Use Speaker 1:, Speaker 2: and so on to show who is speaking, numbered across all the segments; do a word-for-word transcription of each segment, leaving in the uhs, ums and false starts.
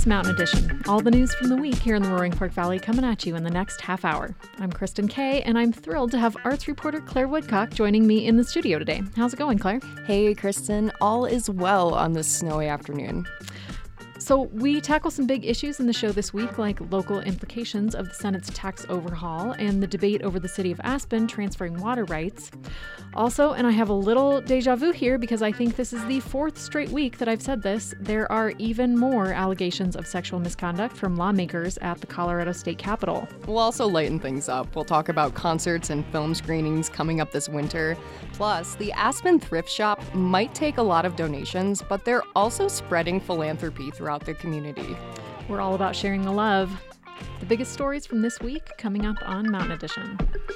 Speaker 1: It's Mountain Edition. All the news from the week here in the Roaring Fork Valley coming at you in the next half hour. I'm Kristen Kay, and I'm thrilled to have arts reporter Claire Woodcock joining me in the studio today. How's it going, Claire?
Speaker 2: Hey, Kristen. All is well on this snowy afternoon.
Speaker 1: So we tackle some big issues in the show this week, like local implications of the Senate's tax overhaul and the debate over the city of Aspen transferring water rights. Also, and I have a little deja vu here because I think this is the fourth straight week that I've said this, there are even more allegations of sexual misconduct from lawmakers at the Colorado State Capitol.
Speaker 2: We'll also lighten things up. We'll talk about concerts and film screenings coming up this winter. Plus, the Aspen Thrift Shop might take a lot of donations, but they're also spreading philanthropy throughout their community.
Speaker 1: We're all about sharing the love. The biggest stories from this week coming up on Mountain Edition.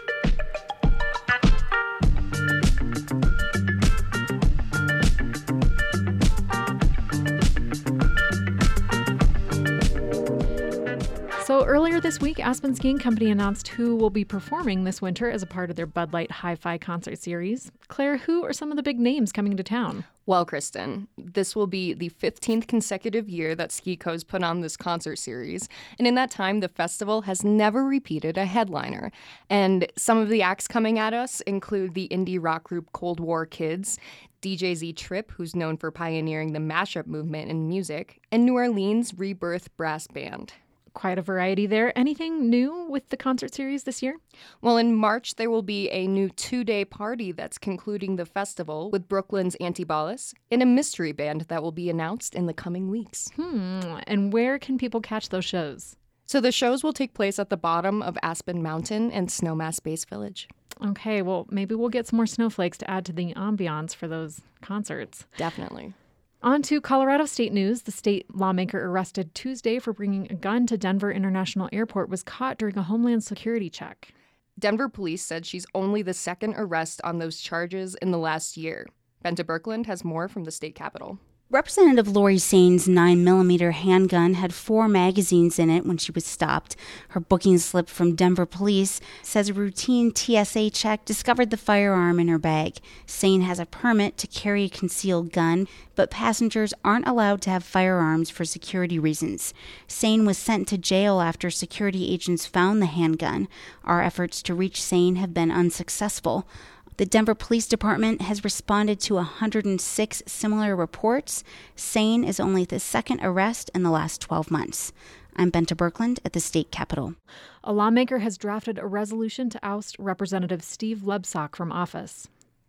Speaker 1: So earlier this week, Aspen Skiing Company announced who will be performing this winter as a part of their Bud Light Hi-Fi concert series. Claire, who are some of the big names coming to town?
Speaker 2: Well, Kristen, this will be the fifteenth consecutive year that Ski-Co's put on this concert series. And in that time, the festival has never repeated a headliner. And some of the acts coming at us include the indie rock group Cold War Kids, D J Z Trip, who's known for pioneering the mashup movement in music, and New Orleans Rebirth Brass Band.
Speaker 1: Quite a variety there. Anything new with the concert series this year?
Speaker 2: Well, in March, there will be a new two-day party that's concluding the festival with Brooklyn's Antibalas and a mystery band that will be announced in the coming weeks.
Speaker 1: Hmm. And where can people catch those shows?
Speaker 2: So the shows will take place at the bottom of Aspen Mountain and Snowmass Base Village.
Speaker 1: Okay, well, maybe we'll get some more snowflakes to add to the ambiance for those concerts.
Speaker 2: Definitely.
Speaker 1: On to Colorado state news. The state lawmaker arrested Tuesday for bringing a gun to Denver International Airport was caught during a Homeland Security check.
Speaker 2: Denver police said she's only the second arrest on those charges in the last year. Benta Birkeland has more from the state capitol.
Speaker 3: Representative Lori Sain's nine millimeter handgun had four magazines in it when she was stopped. Her booking slip from Denver police says a routine T S A check discovered the firearm in her bag. Sain has a permit to carry a concealed gun, but passengers aren't allowed to have firearms for security reasons. Sain was sent to jail after security agents found the handgun. Our efforts to reach Sain have been unsuccessful. The Denver Police Department has responded to one hundred six similar reports. Sain is only the second arrest in the last twelve months. I'm Benta Birkeland at the state capitol.
Speaker 1: A lawmaker has drafted a resolution to oust Representative Steve Lebsock from office.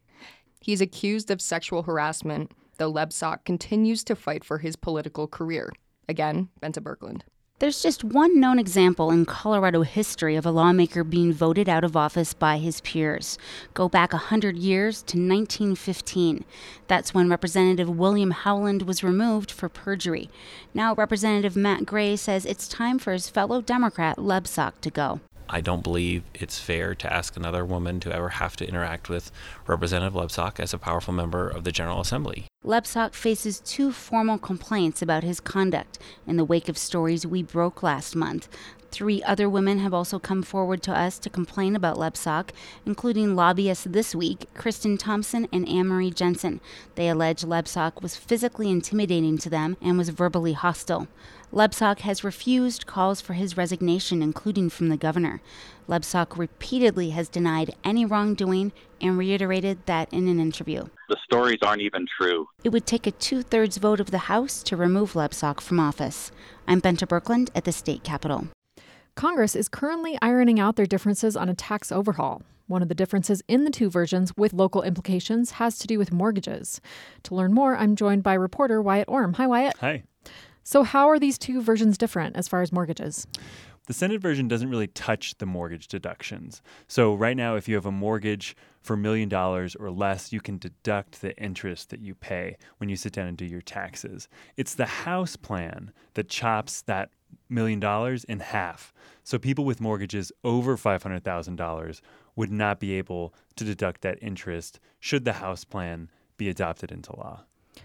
Speaker 2: He's accused of sexual harassment, though Lebsock continues to fight for his political career. Again, Benta Birkeland.
Speaker 3: There's just one known example in Colorado history of a lawmaker being voted out of office by his peers. Go back one hundred years to nineteen fifteen. That's when Representative William Howland was removed for perjury. Now Representative Matt Gray says it's time for his fellow Democrat Lebsock to go.
Speaker 4: I don't believe it's fair to ask another woman to ever have to interact with Representative Lebsock as a powerful member of the General Assembly.
Speaker 3: Lebsock faces two formal complaints about his conduct in the wake of stories we broke last month. Three other women have also come forward to us to complain about Lebsock, including lobbyists this week, Kristen Thompson and Anne-Marie Jensen. They allege Lebsock was physically intimidating to them and was verbally hostile. Lebsock has refused calls for his resignation, including from the governor. Lebsock repeatedly has denied any wrongdoing and reiterated that in an interview.
Speaker 5: The stories aren't even true.
Speaker 3: It would take a two-thirds vote of the House to remove Lebsock from office. I'm Benta Birkeland at the state capitol.
Speaker 1: Congress is currently ironing out their differences on a tax overhaul. One of the differences in the two versions with local implications has to do with mortgages. To learn more, I'm joined by reporter Wyatt Orm. Hi, Wyatt.
Speaker 6: Hi.
Speaker 1: So how are these two versions different as far as mortgages?
Speaker 6: The Senate version doesn't really touch the mortgage deductions. So right now, if you have a mortgage for a million dollars or less, you can deduct the interest that you pay when you sit down and do your taxes. It's the House plan that chops that million dollars in half. So people with mortgages over five hundred thousand dollars would not be able to deduct that interest should the House plan be adopted into law.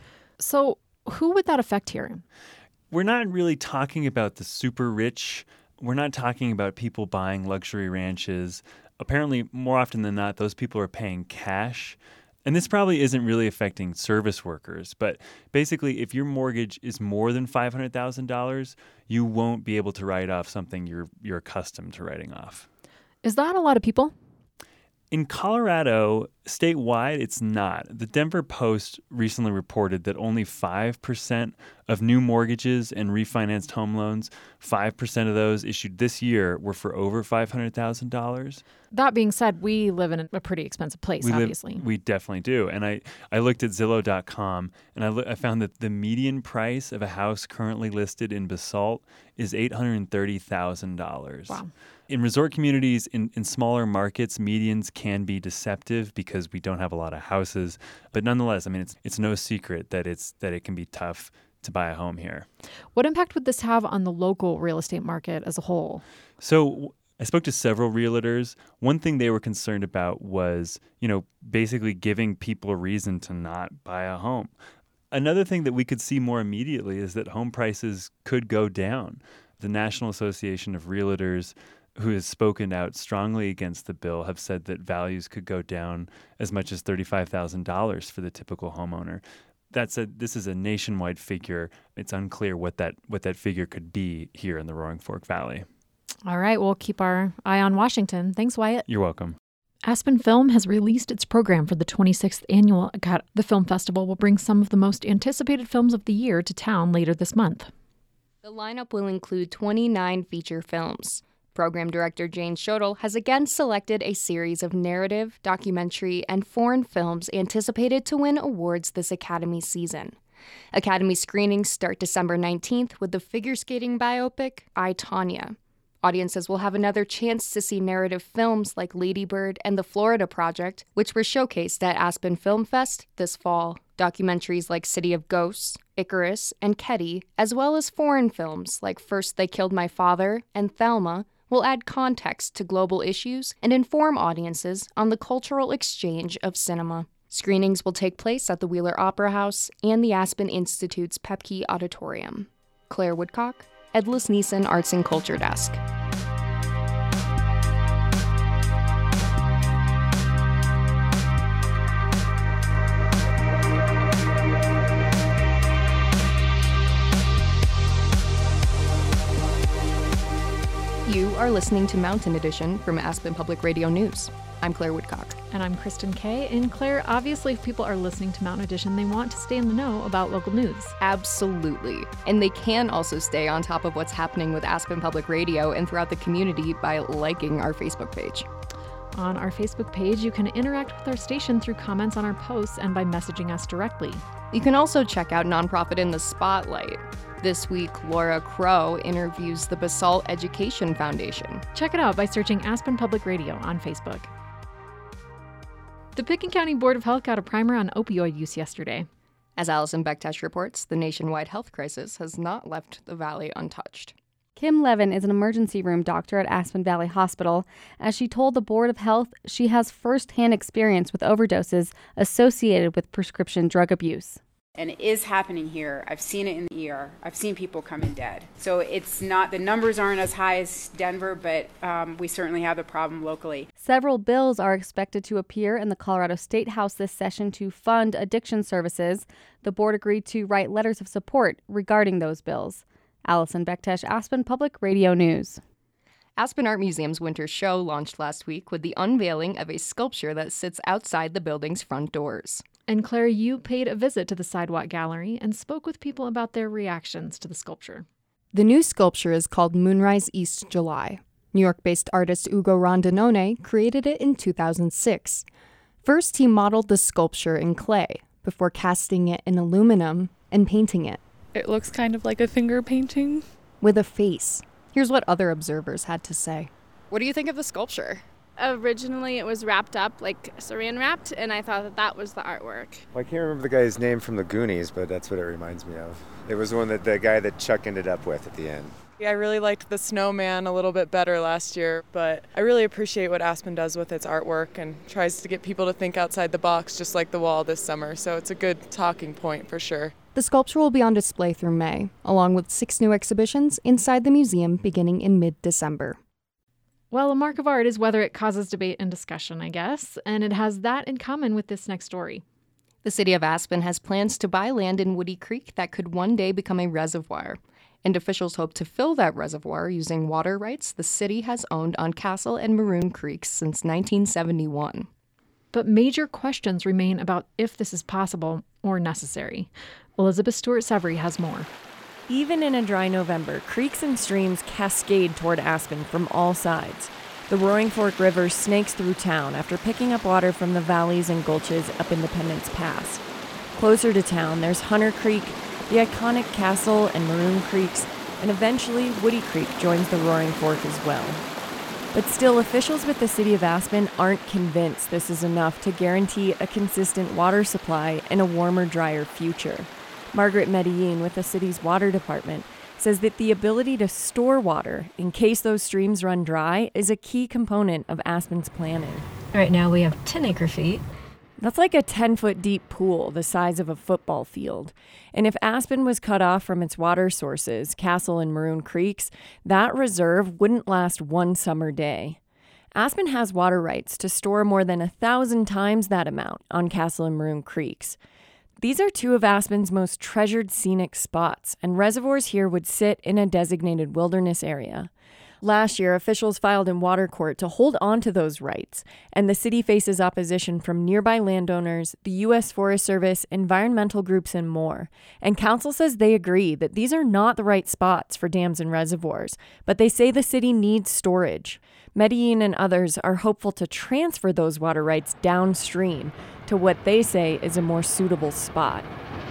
Speaker 1: So who would that affect here?
Speaker 6: We're not really talking about the super rich. We're not talking about people buying luxury ranches. Apparently, more often than not, those people are paying cash. And this probably isn't really affecting service workers, but basically if your mortgage is more than five hundred thousand dollars, you won't be able to write off something you're you're accustomed to writing off.
Speaker 1: Is that a lot of people?
Speaker 6: In Colorado, statewide, it's not. The Denver Post recently reported that only five percent of new mortgages and refinanced home loans, five percent of those issued this year were for over five hundred thousand dollars.
Speaker 1: That being said, we live in a pretty expensive place,
Speaker 6: we
Speaker 1: obviously.
Speaker 6: Live, we definitely do. And I, I looked at Zillow dot com, and I, lo- I found that the median price of a house currently listed in Basalt is eight hundred thirty thousand dollars.
Speaker 1: Wow.
Speaker 6: In resort communities, in, in smaller markets, medians can be deceptive because we don't have a lot of houses. But nonetheless, I mean, it's it's no secret that it's that it can be tough to buy a home here.
Speaker 1: What impact would this have on the local real estate market as a whole?
Speaker 6: So I spoke to several realtors. One thing they were concerned about was, you know, basically giving people a reason to not buy a home. Another thing that we could see more immediately is that home prices could go down. The National Association of Realtors, who has spoken out strongly against the bill, have said that values could go down as much as thirty-five thousand dollars for the typical homeowner. That's a, this is a nationwide figure. It's unclear what that what that figure could be here in the Roaring Fork Valley.
Speaker 1: All right, we'll keep our eye on Washington. Thanks, Wyatt.
Speaker 6: You're welcome.
Speaker 1: Aspen Film has released its program for the twenty-sixth annual Acad- The Film Festival will bring some of the most anticipated films of the year to town later this month.
Speaker 2: The lineup will include twenty-nine feature films. Program director Jane Schodel has again selected a series of narrative, documentary, and foreign films anticipated to win awards this Academy season. Academy screenings start December nineteenth with the figure skating biopic, I, Tonya. Audiences will have another chance to see narrative films like Lady Bird and The Florida Project, which were showcased at Aspen Film Fest this fall. Documentaries like City of Ghosts, Icarus, and Ketty, as well as foreign films like First They Killed My Father and Thelma, will add context to global issues and inform audiences on the cultural exchange of cinema. Screenings will take place at the Wheeler Opera House and the Aspen Institute's Pepke Auditorium. Claire Woodcock, Edlis Neeson Arts and Culture Desk. You are listening to Mountain Edition from Aspen Public Radio News. I'm Claire Woodcock.
Speaker 1: And I'm Kristen Kay. And Claire, obviously, if people are listening to Mountain Edition, they want to stay in the know about local news.
Speaker 2: Absolutely. And they can also stay on top of what's happening with Aspen Public Radio and throughout the community by liking our Facebook page.
Speaker 1: On our Facebook page, you can interact with our station through comments on our posts and by messaging us directly.
Speaker 2: You can also check out Nonprofit in the Spotlight. This week, Laura Crow interviews the Basalt Education Foundation.
Speaker 1: Check it out by searching Aspen Public Radio on Facebook. The Pitkin County Board of Health got a primer on opioid use yesterday.
Speaker 2: As Allison Bektesh reports, the nationwide health crisis has not left the valley untouched.
Speaker 7: Kim Levin is an emergency room doctor at Aspen Valley Hospital. As she told the Board of Health, she has firsthand experience with overdoses associated with prescription drug abuse.
Speaker 8: And it is happening here. I've seen it in the E R. I've seen people come in dead. So it's not, the numbers aren't as high as Denver, but um, we certainly have the problem locally.
Speaker 7: Several bills are expected to appear in the Colorado State House this session to fund addiction services. The board agreed to write letters of support regarding those bills. Allison Bektesh, Aspen Public Radio News.
Speaker 2: Aspen Art Museum's winter show launched last week with the unveiling of a sculpture that sits outside the building's front doors.
Speaker 1: And Claire, you paid a visit to the Sidewalk Gallery and spoke with people about their reactions to the sculpture.
Speaker 2: The new sculpture is called Moonrise East July. New York-based artist Ugo Rondinone created it in two thousand six. First, he modeled the sculpture in clay before casting it in aluminum and painting it.
Speaker 9: It looks kind of like a finger painting.
Speaker 2: With a face. Here's what other observers had to say. What do you think of the sculpture?
Speaker 10: Originally, it was wrapped up, like saran wrapped, and I thought that that was the artwork.
Speaker 11: Well, I can't remember the guy's name from the Goonies, but that's what it reminds me of. It was the one that the guy that Chuck ended up with at the end.
Speaker 12: Yeah, I really liked the snowman a little bit better last year, but I really appreciate what Aspen does with its artwork and tries to get people to think outside the box, just like the wall this summer, so it's a good talking point for sure.
Speaker 2: The sculpture will be on display through May, along with six new exhibitions inside the museum beginning in mid-December.
Speaker 1: Well, a mark of art is whether it causes debate and discussion, I guess, and it has that in common with this next story.
Speaker 2: The city of Aspen has plans to buy land in Woody Creek that could one day become a reservoir. And officials hope to fill that reservoir using water rights the city has owned on Castle and Maroon Creeks since nineteen seventy-one.
Speaker 1: But major questions remain about if this is possible or necessary. Elizabeth Stewart-Severy has more.
Speaker 13: Even in a dry November, creeks and streams cascade toward Aspen from all sides. The Roaring Fork River snakes through town after picking up water from the valleys and gulches up Independence Pass. Closer to town, there's Hunter Creek, the iconic Castle and Maroon Creeks, and eventually Woody Creek joins the Roaring Fork as well. But still, officials with the city of Aspen aren't convinced this is enough to guarantee a consistent water supply and a warmer, drier future. Margaret Medellin with the city's water department says that the ability to store water in case those streams run dry is a key component of Aspen's planning.
Speaker 14: Right now we have ten acre feet.
Speaker 13: That's like a ten-foot deep pool the size of a football field. And if Aspen was cut off from its water sources, Castle and Maroon Creeks, that reserve wouldn't last one summer day. Aspen has water rights to store more than a thousand times that amount on Castle and Maroon Creeks. These are two of Aspen's most treasured scenic spots, and reservoirs here would sit in a designated wilderness area. Last year, officials filed in water court to hold on to those rights, and the city faces opposition from nearby landowners, the U S Forest Service, environmental groups, and more. And council says they agree that these are not the right spots for dams and reservoirs, but they say the city needs storage. Medellin and others are hopeful to transfer those water rights downstream to what they say is a more suitable spot.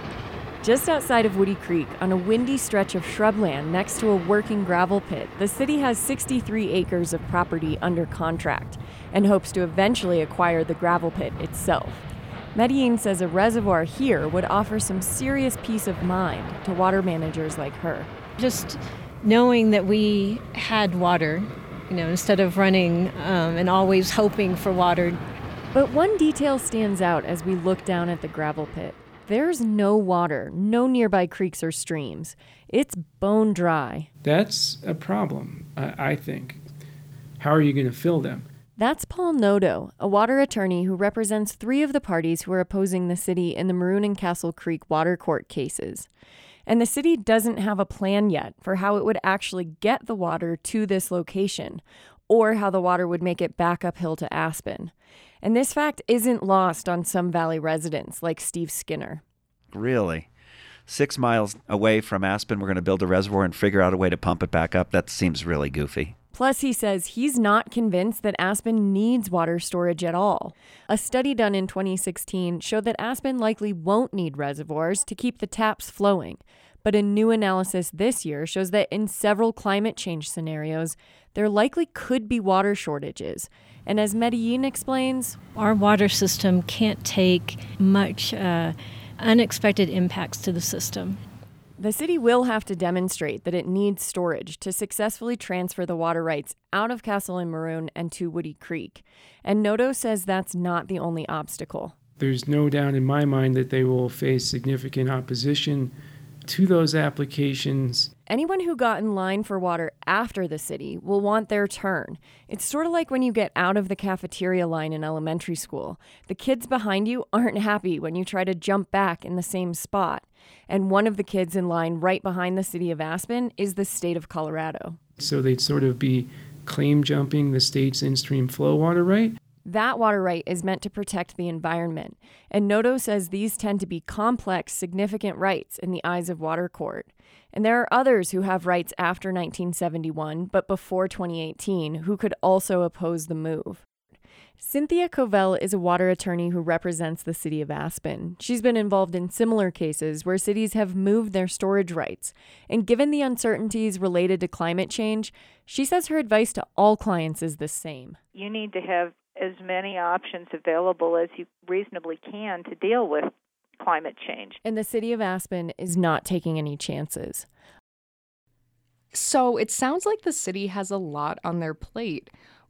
Speaker 13: Just outside of Woody Creek, on a windy stretch of shrubland next to a working gravel pit, the city has sixty-three acres of property under contract and hopes to eventually acquire the gravel pit itself. Medellin says a reservoir here would offer some serious peace of mind to water managers like her.
Speaker 14: Just knowing that we had water, you know, instead of running um, and always hoping for water.
Speaker 13: But one detail stands out as we look down at the gravel pit. There's no water, no nearby creeks or streams. It's bone dry.
Speaker 15: That's a problem, I, I think. How are you going to fill them?
Speaker 13: That's Paul Noto, a water attorney who represents three of the parties who are opposing the city in the Maroon and Castle Creek water court cases. And the city doesn't have a plan yet for how it would actually get the water to this location, or how the water would make it back uphill to Aspen. And this fact isn't lost on some Valley residents like Steve Skinner.
Speaker 16: Really? Six miles away from Aspen, we're going to build a reservoir and figure out a way to pump it back up? That seems really goofy.
Speaker 13: Plus, he says he's not convinced that Aspen needs water storage at all. A study done in twenty sixteen showed that Aspen likely won't need reservoirs to keep the taps flowing. But a new analysis this year shows that in several climate change scenarios, there likely could be water shortages. And as Medellin explains,
Speaker 14: our water system can't take much uh, unexpected impacts to the system.
Speaker 13: The city will have to demonstrate that it needs storage to successfully transfer the water rights out of Castle and Maroon and to Woody Creek. And Noto says that's not the only obstacle.
Speaker 15: There's no doubt in my mind that they will face significant opposition to those applications.
Speaker 13: Anyone who got in line for water after the city will want their turn. It's sort of like when you get out of the cafeteria line in elementary school. The kids behind you aren't happy when you try to jump back in the same spot. And one of the kids in line right behind the city of Aspen is the state of Colorado.
Speaker 15: So they'd sort of be claim jumping the state's in-stream flow water right.
Speaker 13: That water right is meant to protect the environment, and Noto says these tend to be complex, significant rights in the eyes of water court. And there are others who have rights after nineteen seventy-one, but before twenty eighteen, who could also oppose the move. Cynthia Covell is a water attorney who represents the city of Aspen. She's been involved in similar cases where cities have moved their storage rights. And given the uncertainties related to climate change, she says her advice to all clients is the same.
Speaker 17: You need to have as many options available as you reasonably can to deal with climate change.
Speaker 13: And the city of Aspen is not taking any chances.
Speaker 2: So it sounds like the city has a lot on their plate.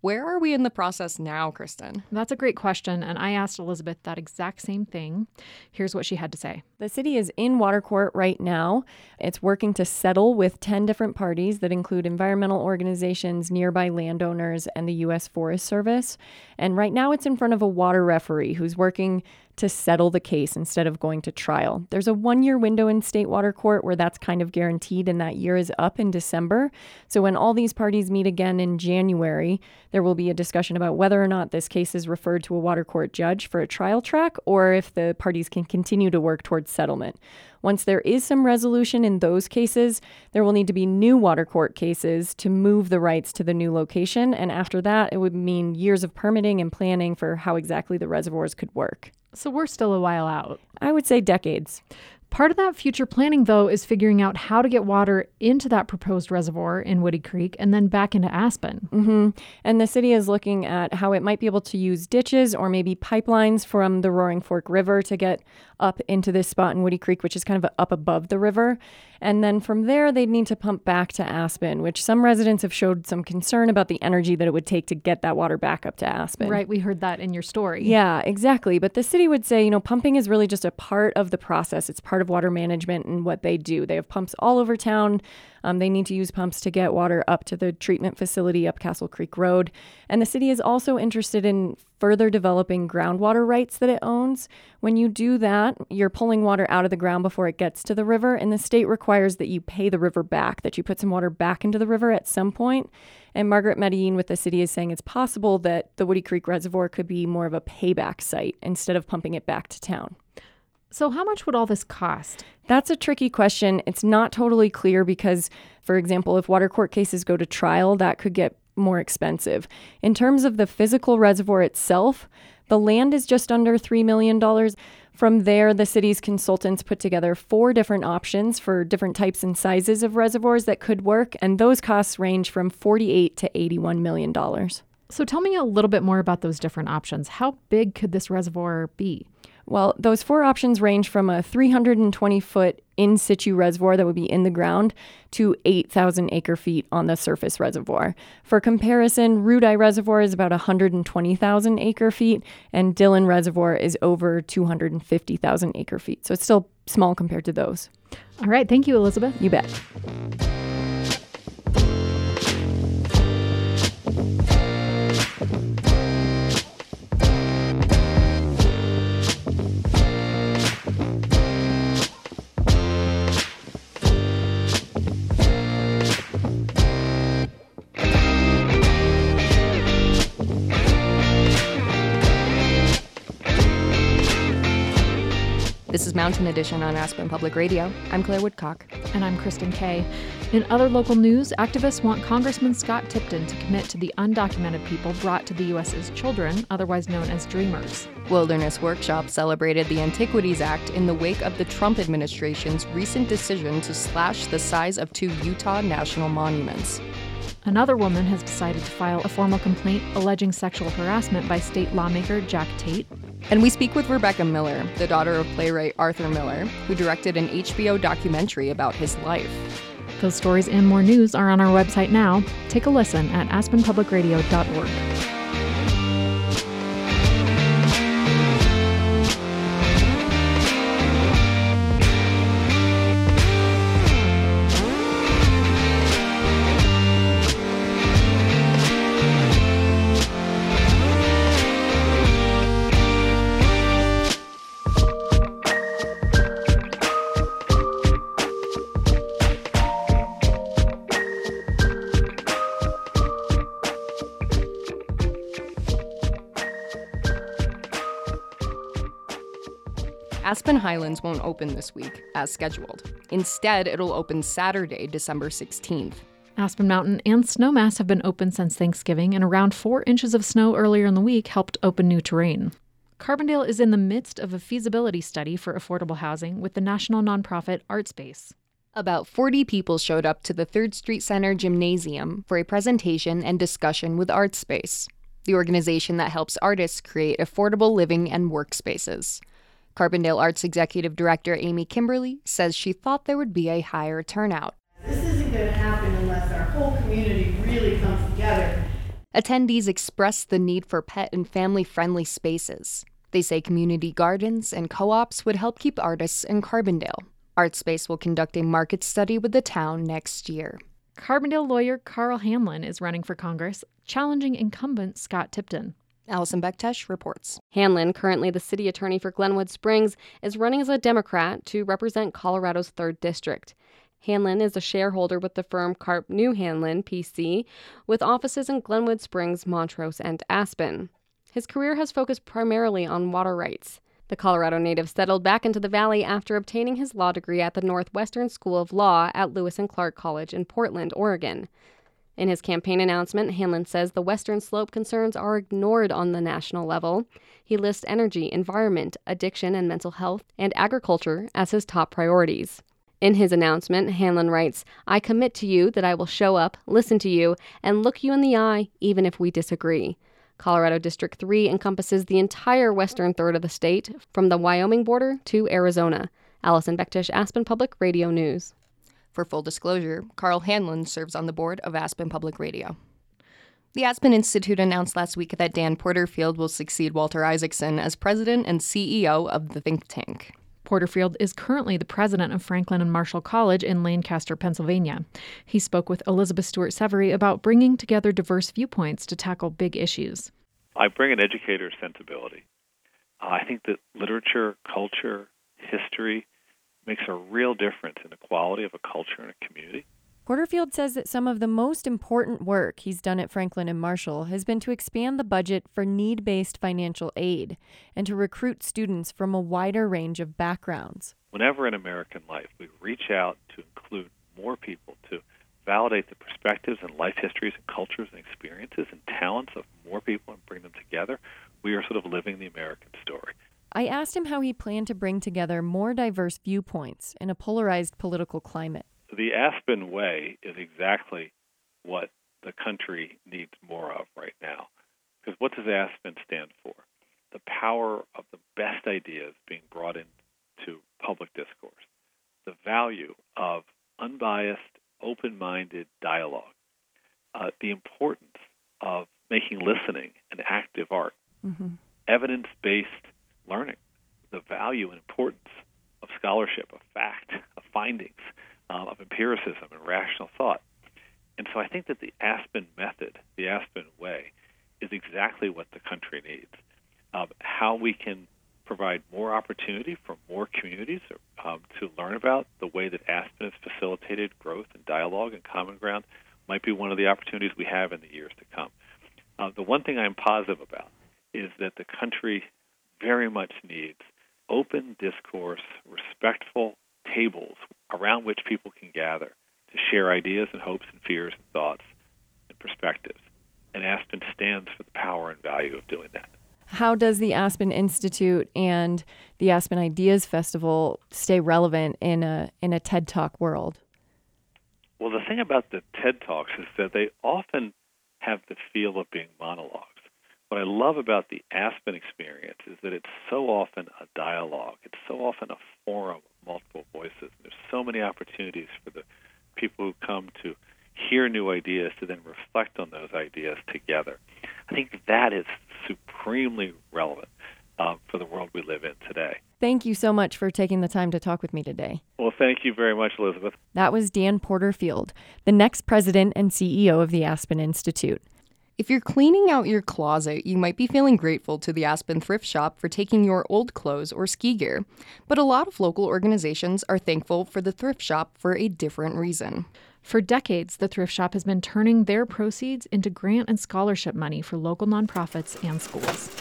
Speaker 2: Where are we in the process now, Kristen?
Speaker 1: That's a great question, and I asked Elizabeth that exact same thing. Here's what she had to say.
Speaker 13: The city is in water court right now. It's working to settle with ten different parties that include environmental organizations, nearby landowners, and the U S Forest Service. And right now it's in front of a water referee who's working to settle the case instead of going to trial. There's a one-year window in state water court where that's kind of guaranteed, and that year is up in December. So when all these parties meet again in January, there will be a discussion about whether or not this case is referred to a water court judge for a trial track, or if the parties can continue to work towards settlement. Once there is some resolution in those cases, there will need to be new water court cases to move the rights to the new location. And after that, it would mean years of permitting and planning for how exactly the reservoirs could work.
Speaker 1: So we're still a while out.
Speaker 13: I would say decades.
Speaker 1: Part of that future planning, though, is figuring out how to get water into that proposed reservoir in Woody Creek and then back into Aspen.
Speaker 13: Mm-hmm. And the city is looking at how it might be able to use ditches or maybe pipelines from the Roaring Fork River to get up into this spot in Woody Creek, which is kind of up above the river. And then from there, they'd need to pump back to Aspen, which some residents have showed some concern about the energy that it would take to get that water back up to Aspen.
Speaker 1: Right, we heard that in your story.
Speaker 13: Yeah, exactly. But the city would say, you know, pumping is really just a part of the process. It's part of water management and what they do. They have pumps all over town. Um, they need to use pumps to get water up to the treatment facility up Castle Creek Road. And the city is also interested in further developing groundwater rights that it owns. When you do that, you're pulling water out of the ground before it gets to the river, and the state requires that you pay the river back, that you put some water back into the river at some point. And Margaret Medellin with the city is saying it's possible that the Woody Creek Reservoir could be more of a payback site instead of pumping it back to town.
Speaker 1: So how much would all this cost?
Speaker 13: That's a tricky question. It's not totally clear because, for example, if water court cases go to trial, that could get more expensive. In terms of the physical reservoir itself, the land is just under three million dollars. From there, the city's consultants put together four different options for different types and sizes of reservoirs that could work, and those costs range from forty-eight to eighty-one million dollars.
Speaker 1: So tell me a little bit more about those different options. How big could this reservoir be?
Speaker 13: Well, those four options range from a three hundred twenty foot in situ reservoir that would be in the ground to eight thousand acre feet on the surface reservoir. For comparison, Rudai Reservoir is about one hundred twenty thousand acre feet, and Dillon Reservoir is over two hundred fifty thousand acre feet. So it's still small compared to those.
Speaker 1: All right. Thank you, Elizabeth.
Speaker 13: You bet.
Speaker 2: This is Mountain Edition on Aspen Public Radio. I'm Claire Woodcock.
Speaker 1: And I'm Kristen Kay. In other local news, activists want Congressman Scott Tipton to commit to the undocumented people brought to the U S as children, otherwise known as Dreamers.
Speaker 2: Wilderness Workshop celebrated the Antiquities Act in the wake of the Trump administration's recent decision to slash the size of two Utah national monuments.
Speaker 1: Another woman has decided to file a formal complaint alleging sexual harassment by state lawmaker Jack Tate.
Speaker 2: And we speak with Rebecca Miller, the daughter of playwright Arthur Miller, who directed an H B O documentary about his life.
Speaker 1: Those stories and more news are on our website now. Take a listen at aspen public radio dot org.
Speaker 2: Aspen Highlands won't open this week, as scheduled. Instead, it'll open Saturday, December sixteenth.
Speaker 1: Aspen Mountain and Snowmass have been open since Thanksgiving, and around four inches of snow earlier in the week helped open new terrain. Carbondale is in the midst of a feasibility study for affordable housing with the national nonprofit ArtSpace.
Speaker 2: About forty people showed up to the Third Street Center Gymnasium for a presentation and discussion with ArtSpace, the organization that helps artists create affordable living and workspaces. Carbondale Arts Executive Director Amy Kimberly says she thought there would be a higher turnout.
Speaker 18: This isn't going to happen unless our whole community really comes together
Speaker 2: Attendees expressed the need for pet and family-friendly spaces. They say community gardens and co-ops would help keep artists in Carbondale. ArtSpace will conduct a market study with the town next year.
Speaker 1: Carbondale lawyer Carl Hanlon is running for Congress, challenging incumbent Scott Tipton.
Speaker 2: Allison Bektesh reports.
Speaker 7: Hanlon, currently the city attorney for Glenwood Springs, is running as a Democrat to represent Colorado's third District. Hanlon is a shareholder with the firm Karp New Hanlon, P C, with offices in Glenwood Springs, Montrose, and Aspen. His career has focused primarily on water rights. The Colorado native settled back into the valley after obtaining his law degree at the Northwestern School of Law at Lewis and Clark College in Portland, Oregon. In his campaign announcement, Hanlon says the Western Slope concerns are ignored on the national level. He lists energy, environment, addiction and mental health, and agriculture as his top priorities. In his announcement, Hanlon writes, "I commit to you that I will show up, listen to you, and look you in the eye, even if we disagree." Colorado District three encompasses the entire western third of the state, from the Wyoming border to Arizona. Allison Bektesh, Aspen Public Radio News.
Speaker 2: For full disclosure, Carl Hanlon serves on the board of Aspen Public Radio. The Aspen Institute announced last week that Dan Porterfield will succeed Walter Isaacson as president and C E O of the think tank.
Speaker 1: Porterfield is currently the president of Franklin and Marshall College in Lancaster, Pennsylvania. He spoke with Elizabeth Stewart-Severy about bringing together diverse viewpoints to tackle big issues.
Speaker 18: I bring an educator's sensibility. Uh, I think that literature, culture, history makes a real difference in the quality of a culture and a community.
Speaker 13: Porterfield says that some of the most important work he's done at Franklin and Marshall has been to expand the budget for need-based financial aid and to recruit students from a wider range of backgrounds.
Speaker 18: Whenever in American life we reach out to include more people, to validate the perspectives and life histories and cultures and experiences and talents of more people and bring them together, we are sort of living the American story.
Speaker 13: I asked him how he planned to bring together more diverse viewpoints in a polarized political climate.
Speaker 18: The Aspen Way is exactly what the country needs more of right now. Because what does Aspen stand for? The power of the best ideas being brought into public discourse. The value of unbiased, open-minded dialogue. Uh, the importance of making listening an active art.
Speaker 13: Mm-hmm.
Speaker 18: Evidence-based learning. The value and importance of scholarship, of fact, of findings, uh, of empiricism and rational thought. And so I think that the Aspen method, the Aspen Way, is exactly what the country needs. Um, how we can provide more opportunity for more communities um, to learn about the way that Aspen has facilitated growth and dialogue and common ground might be one of the opportunities we have in the years to come. Uh, the one thing I'm positive about is that the country very much needs open discourse, respectful tables around which people can gather to share ideas and hopes and fears and thoughts and perspectives. And Aspen stands for the power and value of doing that.
Speaker 13: How does the Aspen Institute and the Aspen Ideas Festival stay relevant in a in a TED Talk world?
Speaker 18: Well, the thing about the TED Talks is that they often have the feel of being monologues. What I love about the Aspen experience is that it's so often a dialogue. It's so often a forum of multiple voices. There's so many opportunities for the people who come to hear new ideas to then reflect on those ideas together. I think that is supremely relevant uh, for the world we live in today.
Speaker 13: Thank you so much for taking the time to talk with me today.
Speaker 18: Well, thank you very much, Elizabeth.
Speaker 13: That was Dan Porterfield, the next president and C E O of the Aspen Institute.
Speaker 2: If you're cleaning out your closet, you might be feeling grateful to the Aspen Thrift Shop for taking your old clothes or ski gear. But a lot of local organizations are thankful for the Thrift Shop for a different reason.
Speaker 1: For decades, the Thrift Shop has been turning their proceeds into grant and scholarship money for local nonprofits and schools.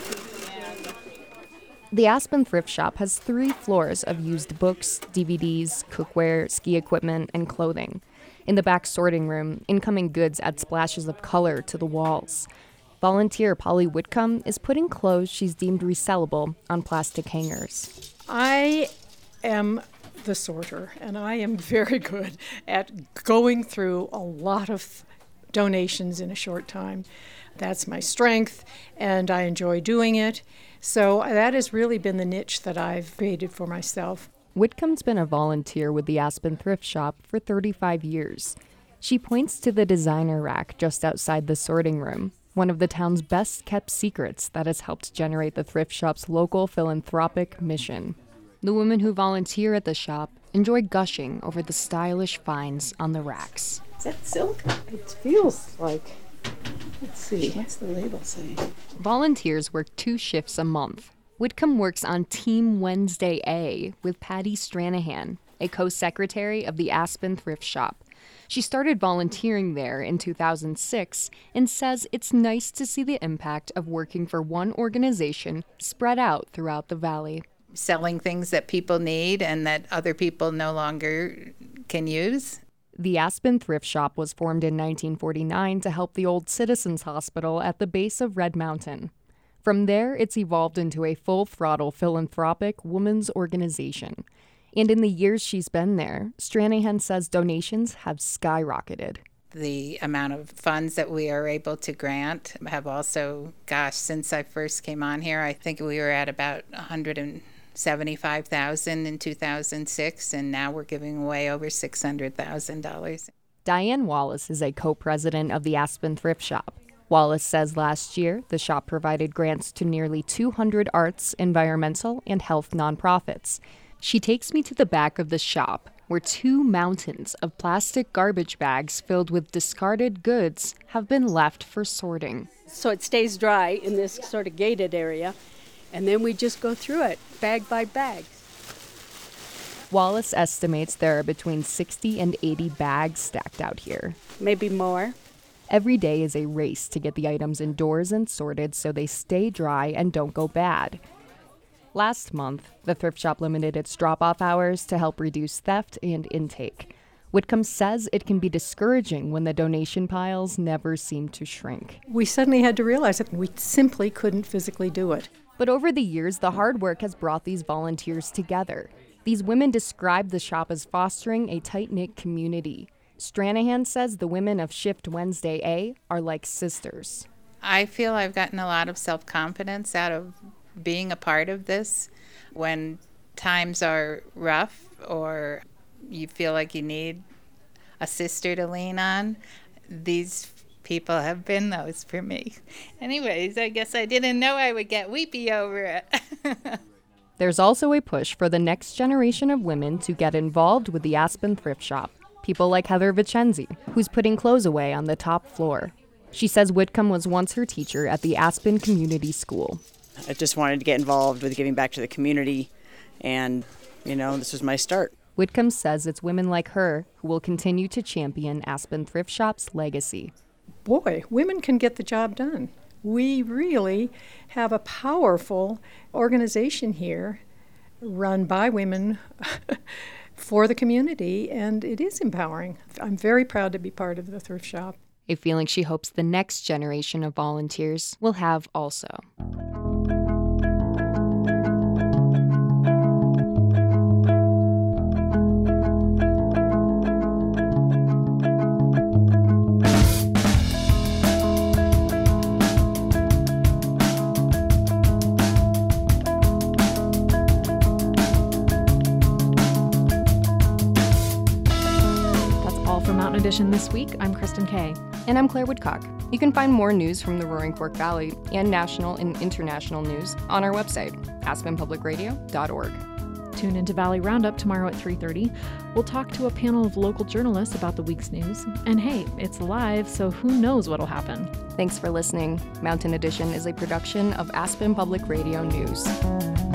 Speaker 2: The Aspen Thrift Shop has three floors of used books, D V Ds, cookware, ski equipment, and clothing. In the back sorting room, incoming goods add splashes of color to the walls. Volunteer Polly Whitcomb is putting clothes she's deemed resellable on plastic hangers.
Speaker 19: I am the sorter, and I am very good at going through a lot of donations in a short time. That's my strength, and I enjoy doing it. So that has really been the niche that I've created for myself.
Speaker 2: Whitcomb's been a volunteer with the Aspen Thrift Shop for thirty-five years.
Speaker 13: She points to the designer rack just outside the sorting room, one of the town's best-kept secrets that has helped generate the thrift shop's local philanthropic mission. The women who volunteer at the shop enjoy gushing over the stylish finds on the racks.
Speaker 19: Is that silk? It feels like. Let's see. What's the label say?
Speaker 2: Volunteers work two shifts a month. Whitcomb works on Team Wednesday A with Patty Stranahan, a co-secretary of the Aspen Thrift Shop. She started volunteering there in two thousand six and says it's nice to see the impact of working for one organization spread out throughout the valley.
Speaker 20: Selling things that people need and that other people no longer can use.
Speaker 2: The Aspen Thrift Shop was formed in nineteen forty-nine to help the old Citizens Hospital at the base of Red Mountain. From there, it's evolved into a full-throttle philanthropic women's organization. And in the years she's been there, Stranahan says donations have skyrocketed.
Speaker 20: The amount of funds that we are able to grant have also, gosh, since I first came on here, I think we were at about one hundred seventy-five thousand dollars in two thousand six, and now we're giving away over six hundred thousand dollars.
Speaker 2: Diane Wallace is a co-president of the Aspen Thrift Shop. Wallace says last year, the shop provided grants to nearly two hundred arts, environmental, and health nonprofits. She takes me to the back of the shop, where two mountains of plastic garbage bags filled with discarded goods have been left for sorting.
Speaker 21: So it stays dry in this sort of gated area, and then we just go through it, bag by bag.
Speaker 2: Wallace estimates there are between sixty and eighty bags stacked out here.
Speaker 21: Maybe more.
Speaker 2: Every day is a race to get the items indoors and sorted so they stay dry and don't go bad. Last month, the thrift shop limited its drop-off hours to help reduce theft and intake. Whitcomb says it can be discouraging when the donation piles never seem to shrink.
Speaker 19: We suddenly had to realize that we simply couldn't physically do it.
Speaker 2: But over the years, the hard work has brought these volunteers together. These women describe the shop as fostering a tight-knit community. Stranahan says the women of Shift Wednesday A are like sisters.
Speaker 20: I feel I've gotten a lot of self-confidence out of being a part of this. When times are rough or you feel like you need a sister to lean on, these people have been those for me. Anyways, I guess I didn't know I would get weepy over it.
Speaker 2: There's also a push for the next generation of women to get involved with the Aspen Thrift Shop. People like Heather Vicenzi, who's putting clothes away on the top floor. She says Whitcomb was once her teacher at the Aspen Community School.
Speaker 22: I just wanted to get involved with giving back to the community, and, you know, this was my start.
Speaker 2: Whitcomb says it's women like her who will continue to champion Aspen Thrift Shop's legacy.
Speaker 19: Boy, women can get the job done. We really have a powerful organization here run by women for the community, and it is empowering. I'm very proud to be part of the thrift shop.
Speaker 2: A feeling she hopes the next generation of volunteers will have also. Edition this week. I'm Kristen Kay. And I'm Claire Woodcock. You can find more news from the Roaring Fork Valley and national and international news on our website, aspen public radio dot org.
Speaker 1: Tune into Valley Roundup tomorrow at three thirty. We'll talk to a panel of local journalists about the week's news. And hey, it's live, so who knows what'll happen.
Speaker 2: Thanks for listening. Mountain Edition is a production of Aspen Public Radio News.